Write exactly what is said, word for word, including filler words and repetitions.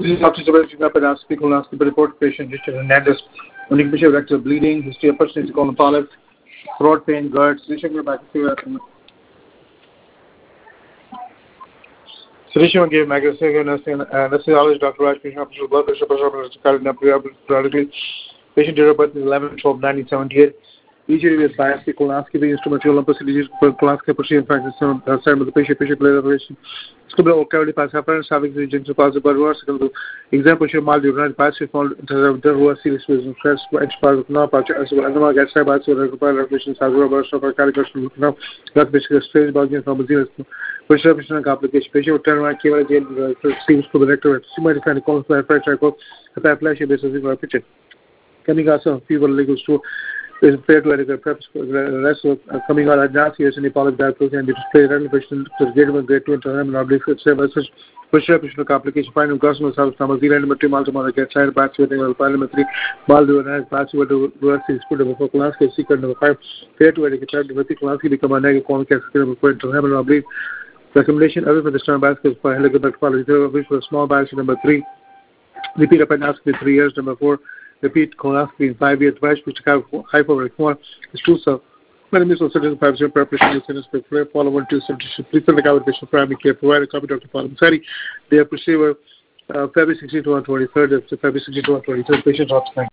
This is Doctor Sebastian Papadopoulos, colonoscopy report patient Mister Hernandez. Unique patient rectal bleeding, history of persistent colon polyps, throat pain, GERD, sedation back sedation gave magazine anesthesiologist Doctor Raj patient hospital blood pressure pressure periodically. Patient date of birth is eleven twelve nineteen seventy-eight. Usually with biopsy, colonoscopy, instrumental lumpus procedures, colonoscopy procedure, in fact, it's time of the patient, patient play operation. Scuba cavity pass apparent, having the junction positive blood water, second example, show mild urinary passage, found there was serious reason, stress, edge part of no patch, as well as the gas side, as well as required operations, as well as of a caricature, now, that basically a strange bulging from a zero. Prescription and complication, patient would turn around, came out again, seems to the rector, she might find a colon flat fracture, a paraplasia basis in our picture. Coming out of fever legal store. Is fair to adequate preface the rest of uh, coming out at last year's in the public diagnosis and display recognition to grade one, grade two, and time and oblique services, prescription complication, final customer service number zero and three multiple get side batch with number three, Baldu and batch with the university is put before class case secret number five, fair to adequate with class become a negative form case number four to have an oblique recommendation other for the stern basket for helicobacter quality, which was small batch number three, repeat up and ask with three years, number four. Repeat colonoscopy in five years, device which have hypovolemic is true, sir. Many missiles certain five zero preparation with sentence with clear follow one two seventy. Please send the cover patient primary care provider copy Doctor Palam Sari. They have procedure uh, February sixteenth to one twenty third, February sixteenth to one twenty third patient hospital.